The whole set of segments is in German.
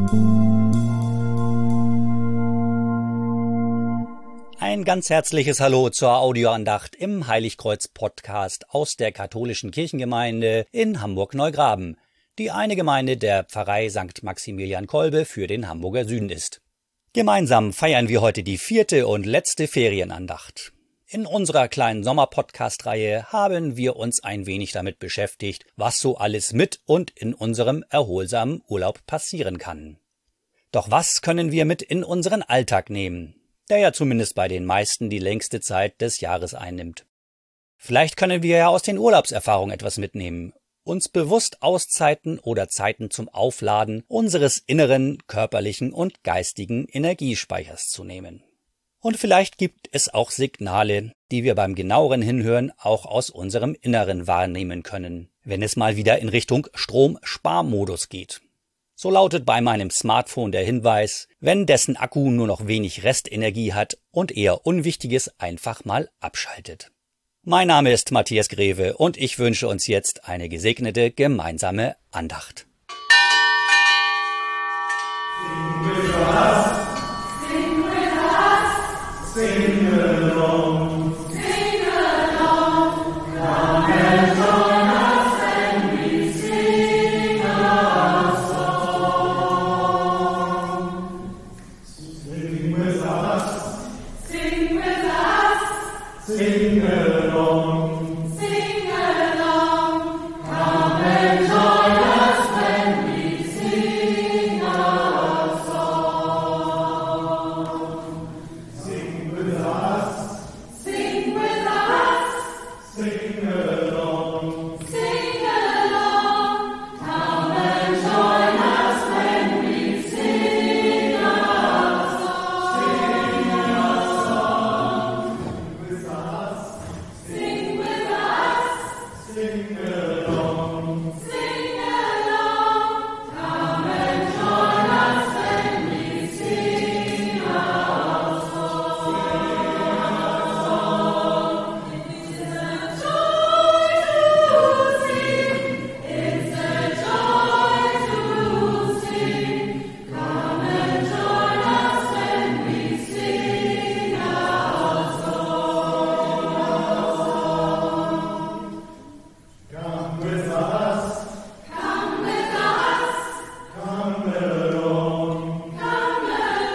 Ein ganz herzliches Hallo zur Audioandacht im Heiligkreuz-Podcast aus der katholischen Kirchengemeinde in Hamburg-Neugraben, die eine Gemeinde der Pfarrei St. Maximilian Kolbe für den Hamburger Süden ist. Gemeinsam feiern wir heute die 4. und letzte Ferienandacht. In unserer kleinen Sommer-Podcast-Reihe haben wir uns ein wenig damit beschäftigt, was so alles mit und in unserem erholsamen Urlaub passieren kann. Doch was können wir mit in unseren Alltag nehmen, der ja zumindest bei den meisten die längste Zeit des Jahres einnimmt? Vielleicht können wir ja aus den Urlaubserfahrungen etwas mitnehmen, uns bewusst Auszeiten oder Zeiten zum Aufladen unseres inneren, körperlichen und geistigen Energiespeichers zu nehmen. Und vielleicht gibt es auch Signale, die wir beim genaueren Hinhören auch aus unserem Inneren wahrnehmen können, wenn es mal wieder in Richtung Strom-Sparmodus geht. So lautet bei meinem Smartphone der Hinweis, wenn dessen Akku nur noch wenig Restenergie hat und eher Unwichtiges einfach mal abschaltet. Mein Name ist Matthias Greve und ich wünsche uns jetzt eine gesegnete gemeinsame Andacht. Sing along, sing along, come and join us and we sing our song. Sing with us, sing with us, sing along, sing along, come and join us when we sing our song. Sing with us, sing along, sing along, come and join us when we sing our song. Sing with us, sing along, sing along, come and join us when we sing our song. It's a joy to sing, it's a joy to sing. Come and join us when we sing our song. Come with us, come with us, come along, come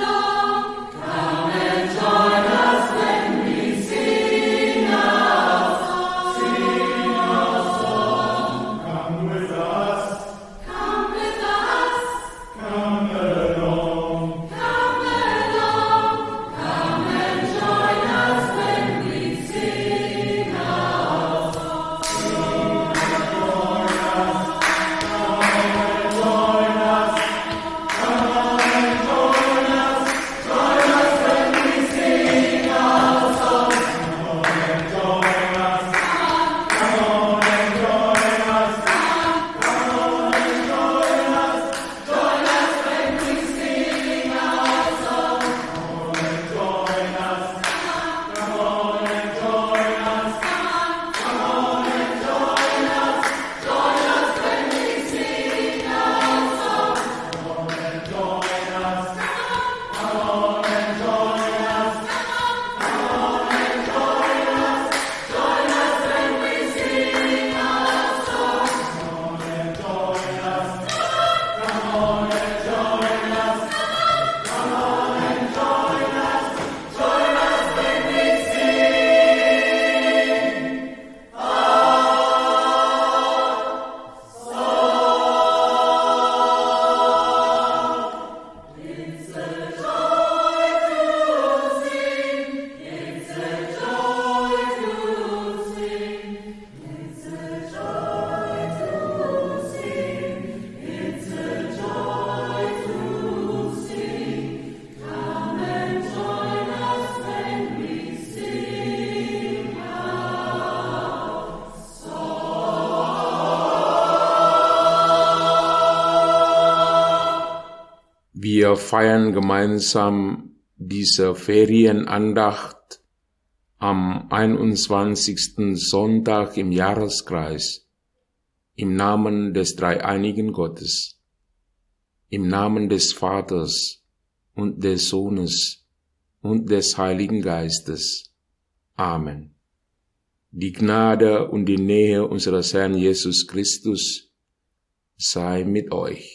and join us when we sing our song. Come with us, come along, come and join us when we sing our Wir feiern gemeinsam diese Ferienandacht am 21. Sonntag im Jahreskreis im Namen des dreieinigen Gottes. im Namen des Vaters und des Sohnes und des Heiligen Geistes. Amen. Die Gnade und die Nähe unseres Herrn Jesus Christus sei mit euch.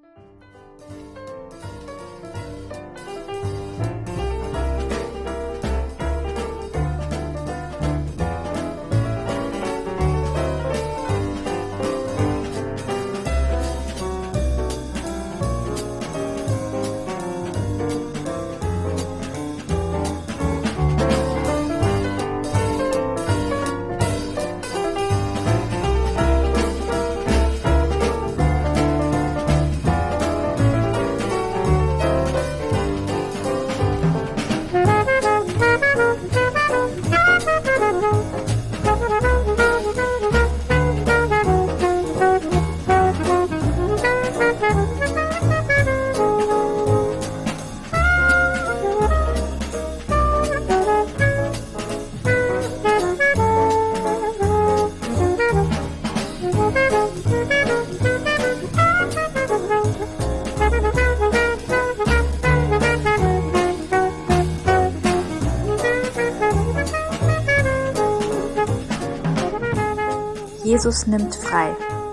Jesus nimmt frei.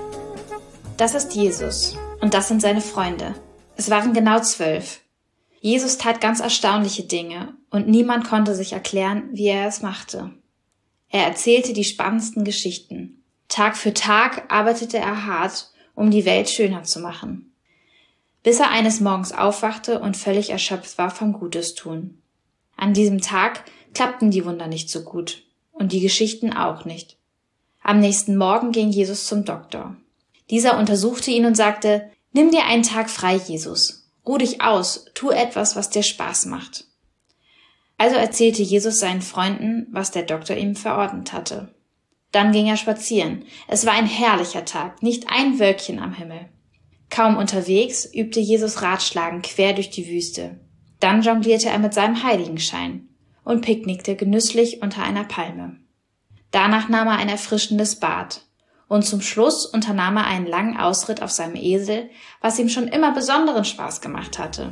Das ist Jesus und das sind seine Freunde. Es waren genau 12. Jesus tat ganz erstaunliche Dinge und niemand konnte sich erklären, wie er es machte. Er erzählte die spannendsten Geschichten. Tag für Tag arbeitete er hart, um die Welt schöner zu machen. Bis er eines Morgens aufwachte und völlig erschöpft war vom Gutes-Tun. An diesem Tag klappten die Wunder nicht so gut und die Geschichten auch nicht. Am nächsten Morgen ging Jesus zum Doktor. Dieser untersuchte ihn und sagte, nimm dir einen Tag frei, Jesus. Ruh dich aus, tu etwas, was dir Spaß macht. Also erzählte Jesus seinen Freunden, was der Doktor ihm verordnet hatte. Dann ging er spazieren. Es war ein herrlicher Tag, nicht ein Wölkchen am Himmel. Kaum unterwegs übte Jesus Ratschlagen quer durch die Wüste. Dann jonglierte er mit seinem Heiligenschein und picknickte genüsslich unter einer Palme. Danach nahm er ein erfrischendes Bad und zum Schluss unternahm er einen langen Ausritt auf seinem Esel, was ihm schon immer besonderen Spaß gemacht hatte.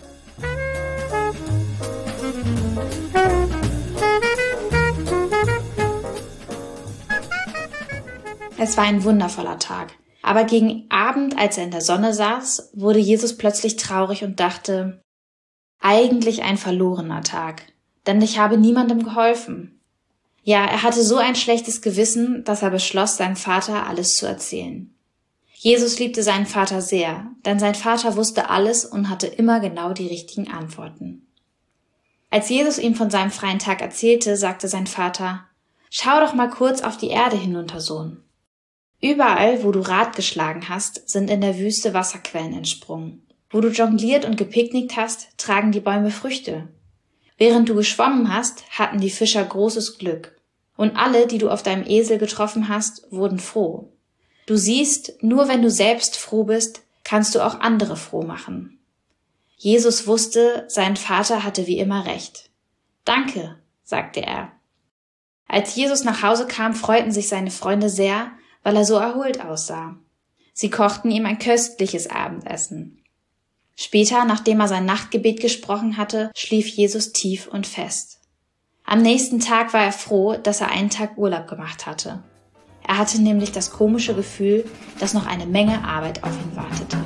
Es war ein wundervoller Tag, aber gegen Abend, als er in der Sonne saß, wurde Jesus plötzlich traurig und dachte, eigentlich ein verlorener Tag, denn ich habe niemandem geholfen. Ja, er hatte so ein schlechtes Gewissen, dass er beschloss, seinem Vater alles zu erzählen. Jesus liebte seinen Vater sehr, denn sein Vater wusste alles und hatte immer genau die richtigen Antworten. Als Jesus ihm von seinem freien Tag erzählte, sagte sein Vater, schau doch mal kurz auf die Erde hinunter, Sohn. Überall, wo du Rad geschlagen hast, sind in der Wüste Wasserquellen entsprungen. Wo du jongliert und gepicknickt hast, tragen die Bäume Früchte. Während du geschwommen hast, hatten die Fischer großes Glück. Und alle, die du auf deinem Esel getroffen hast, wurden froh. Du siehst, nur wenn du selbst froh bist, kannst du auch andere froh machen. Jesus wusste, sein Vater hatte wie immer recht. Danke, sagte er. Als Jesus nach Hause kam, freuten sich seine Freunde sehr, weil er so erholt aussah. Sie kochten ihm ein köstliches Abendessen. Später, nachdem er sein Nachtgebet gesprochen hatte, schlief Jesus tief und fest. Am nächsten Tag war er froh, dass er einen Tag Urlaub gemacht hatte. Er hatte nämlich das komische Gefühl, dass noch eine Menge Arbeit auf ihn wartete.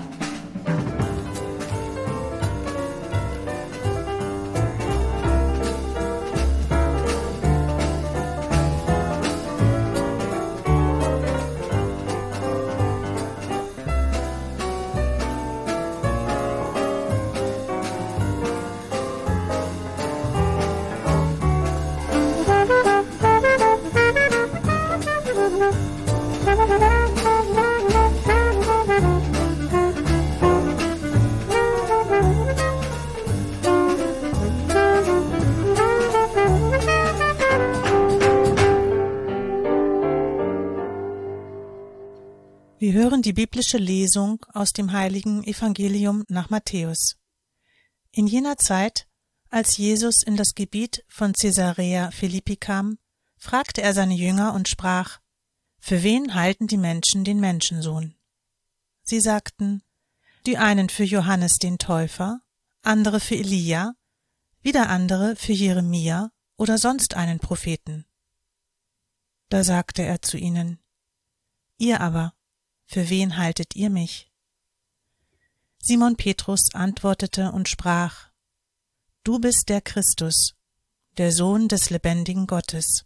Wir hören die biblische Lesung aus dem heiligen Evangelium nach Matthäus. In jener Zeit, als Jesus in das Gebiet von Caesarea Philippi kam, fragte er seine Jünger und sprach: Für wen halten die Menschen den Menschensohn? Sie sagten: die einen für Johannes den Täufer, andere für Elia, wieder andere für Jeremia oder sonst einen Propheten. Da sagte er zu ihnen: Ihr aber, für wen haltet ihr mich? Simon Petrus antwortete und sprach: Du bist der Christus, der Sohn des lebendigen Gottes.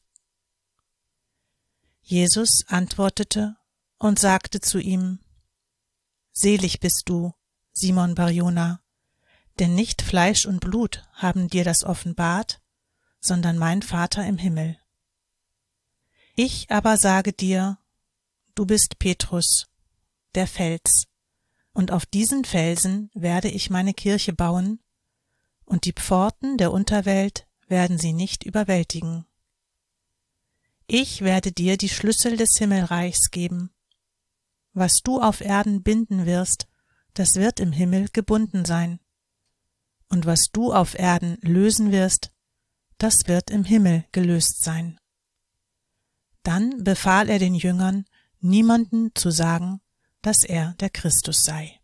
Jesus antwortete und sagte zu ihm: Selig bist du, Simon Bar-Jona, denn nicht Fleisch und Blut haben dir das offenbart, sondern mein Vater im Himmel. Ich aber sage dir, du bist Petrus, der Fels, und auf diesen Felsen werde ich meine Kirche bauen, und die Pforten der Unterwelt werden sie nicht überwältigen. Ich werde dir die Schlüssel des Himmelreichs geben. Was du auf Erden binden wirst, das wird im Himmel gebunden sein. Und was du auf Erden lösen wirst, das wird im Himmel gelöst sein. Dann befahl er den Jüngern, niemanden zu sagen, dass er der Christus sei.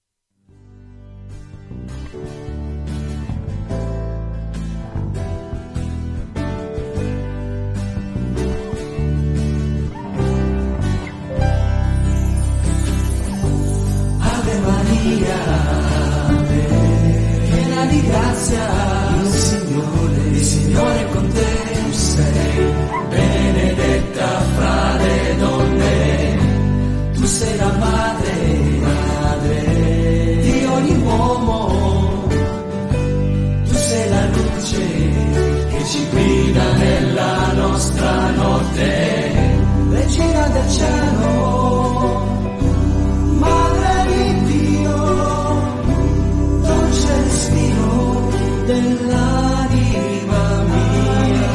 Ave Maria, piena di grazia, il Signore è con te. Tu sei benedetta fra le donne, tu sei la madre di ogni uomo, tu sei la luce che ci guida nella nostra notte, regina del cielo, madre di Dio, dolce respiro dell'anima mia.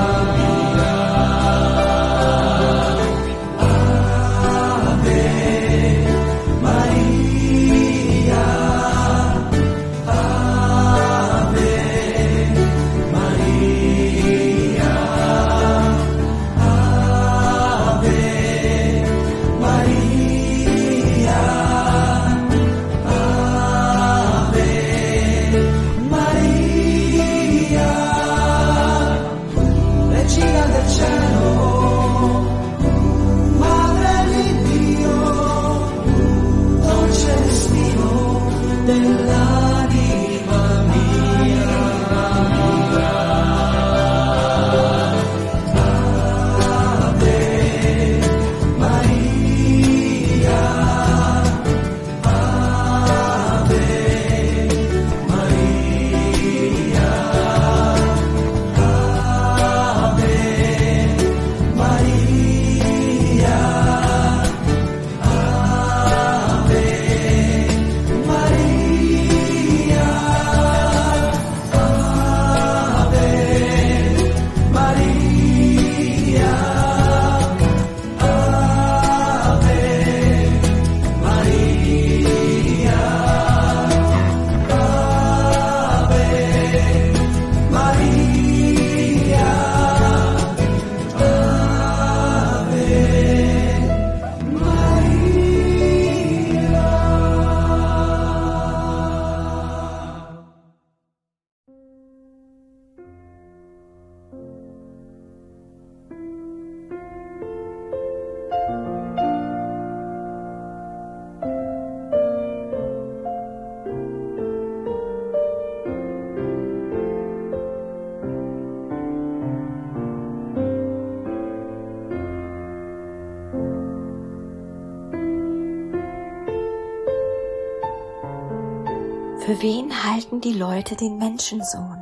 Für wen halten die Leute den Menschensohn?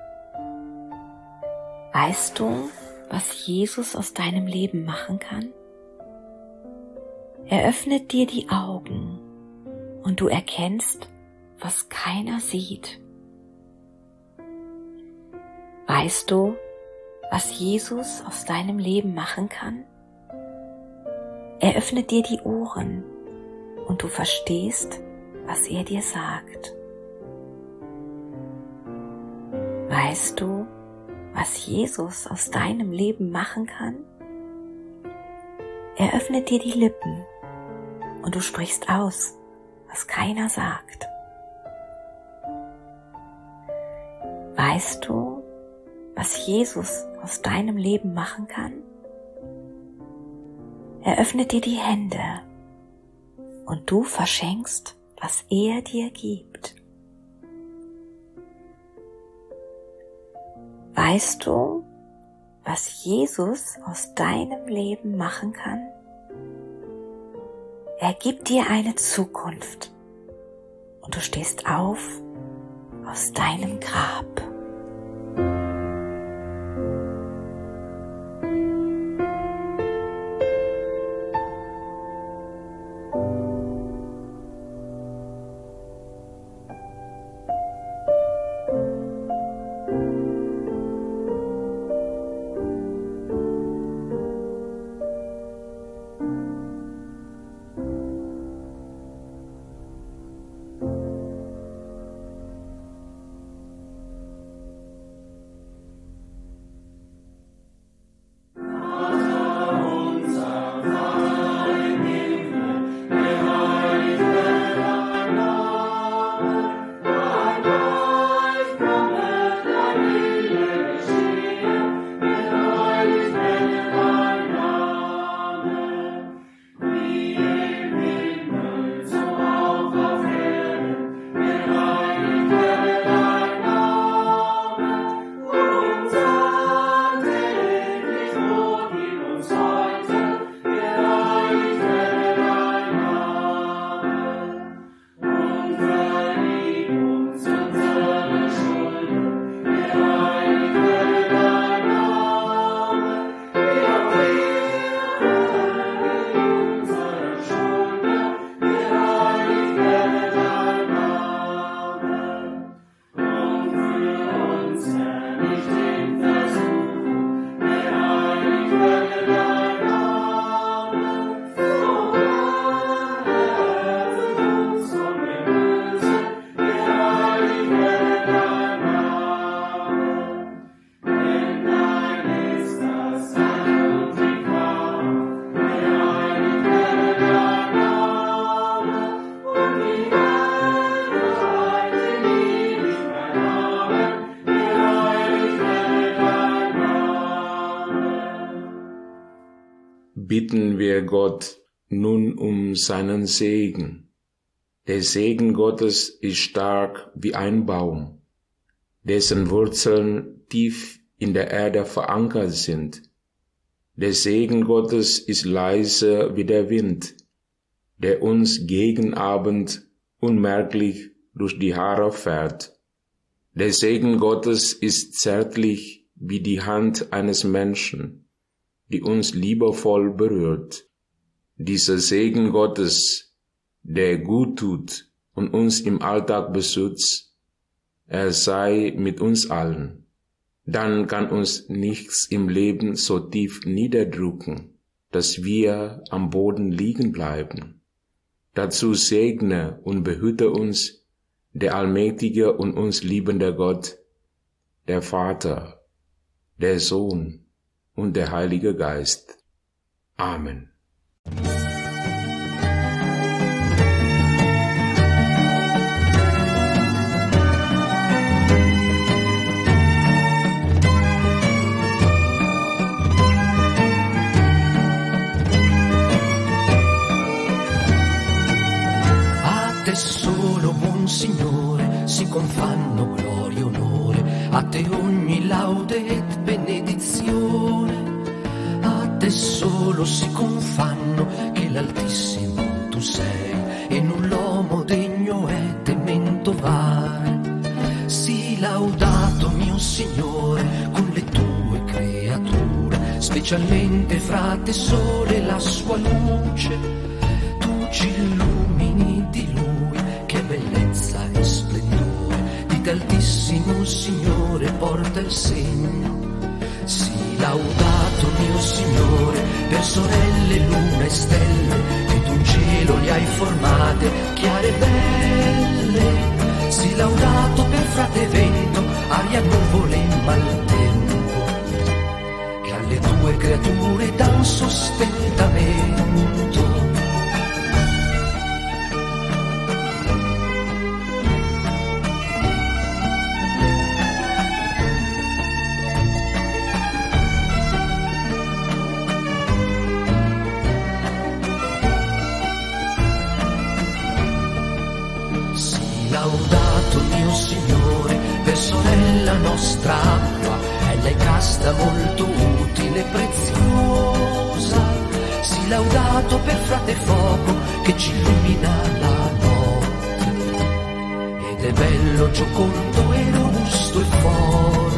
Weißt du, was Jesus aus deinem Leben machen kann? Er öffnet dir die Augen und du erkennst, was keiner sieht. Weißt du, was Jesus aus deinem Leben machen kann? Er öffnet dir die Ohren und du verstehst, was er dir sagt. Weißt du, was Jesus aus deinem Leben machen kann? Er öffnet dir die Lippen und du sprichst aus, was keiner sagt? Weißt du, was Jesus aus deinem Leben machen kann? Er öffnet dir die Hände und du verschenkst, was er dir gibt. Weißt du, was Jesus aus deinem Leben machen kann? Er gibt dir eine Zukunft und du stehst auf aus deinem Grab. Bitten wir Gott nun um seinen Segen. Der Segen Gottes ist stark wie ein Baum, dessen Wurzeln tief in der Erde verankert sind. Der Segen Gottes ist leise wie der Wind, der uns gegen Abend unmerklich durch die Haare fährt. Der Segen Gottes ist zärtlich wie die Hand eines Menschen, die uns liebevoll berührt. Dieser Segen Gottes, der gut tut und uns im Alltag beschützt, er sei mit uns allen. Dann kann uns nichts im Leben so tief niederdrücken, dass wir am Boden liegen bleiben. Dazu segne und behüte uns der allmächtige und uns liebende Gott, der Vater, der Sohn und der Heilige Geist. Amen. A te solo, buon Signore, si confanno gloria e onore, a te ogni laude et benedizione. A te solo si confanno che l'Altissimo tu sei e null'uomo degno è temento vai. Sii laudato mio Signore con le tue creature, specialmente fra te sole la sua luce. Tu ci illumini di Lui, che bellezza e splendore, di t'Altissimo Signore porta il segno. Sii laudato mio Signore per sorelle, luna e stelle, che tu in cielo li hai formate, chiare e belle. Sii laudato per frate vento, aria, nuvole e maltempo, che alle tue creature dan sostentamento. laudato mio Signore per sorella nostra acqua, ella è casta molto utile e preziosa. Sii laudato per frate fuoco che ci illumina la notte, ed è bello, giocondo e robusto e forte.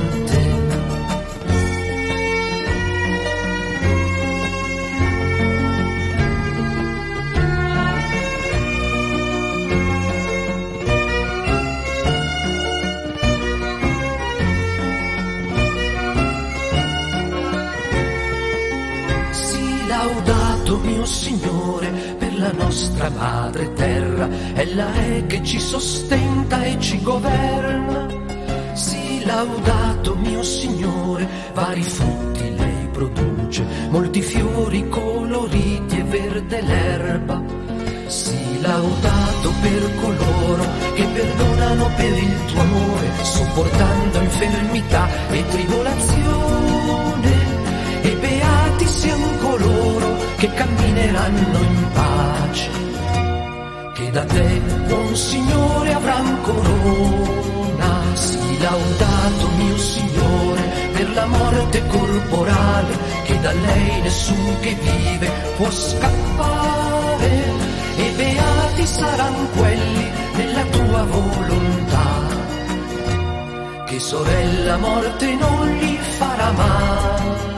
Laudato mio Signore per la nostra madre terra, ella è che ci sostenta e ci governa. Sii laudato mio Signore, vari frutti lei produce, molti fiori coloriti e verde l'erba. Sii laudato per coloro che perdonano per il tuo amore, sopportando infermità e tribolazione, e beati siano coloro che cammineranno in pace, che da te, buon Signore, avran corona. Sii laudato mio Signore per la morte corporale, che da lei nessun che vive può scappare, e beati saranno quelli nella tua volontà, che sorella morte non gli farà male.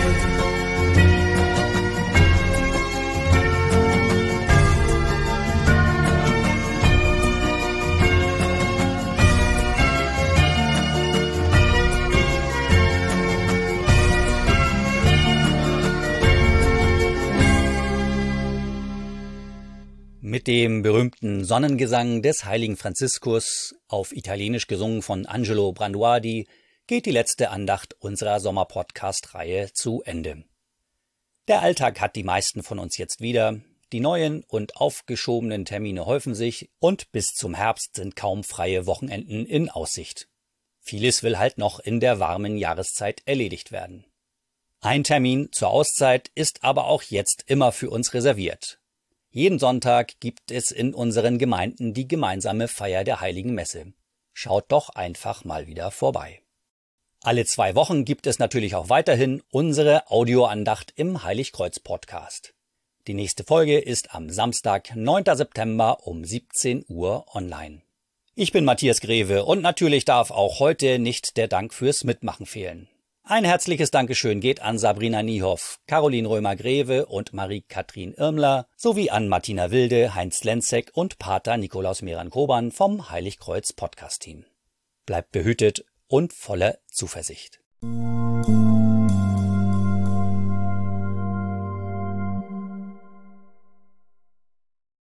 Mit dem berühmten Sonnengesang des heiligen Franziskus, auf Italienisch gesungen von Angelo Branduardi, geht die letzte Andacht unserer Sommerpodcast-Reihe zu Ende. Der Alltag hat die meisten von uns jetzt wieder, die neuen und aufgeschobenen Termine häufen sich und bis zum Herbst sind kaum freie Wochenenden in Aussicht. Vieles will halt noch in der warmen Jahreszeit erledigt werden. Ein Termin zur Auszeit ist aber auch jetzt immer für uns reserviert. Jeden Sonntag gibt es in unseren Gemeinden die gemeinsame Feier der Heiligen Messe. Schaut doch einfach mal wieder vorbei. Alle 2 Wochen gibt es natürlich auch weiterhin unsere Audioandacht im Heiligkreuz-Podcast. Die nächste Folge ist am Samstag, 9. September um 17 Uhr online. Ich bin Matthias Greve und natürlich darf auch heute nicht der Dank fürs Mitmachen fehlen. Ein herzliches Dankeschön geht an Sabrina Niehoff, Caroline Römer-Greve und Marie-Kathrin Irmler sowie an Martina Wilde, Heinz Lenzek und Pater Nikolaus Meran-Koban vom Heiligkreuz-Podcast-Team. Bleibt behütet und voller Zuversicht.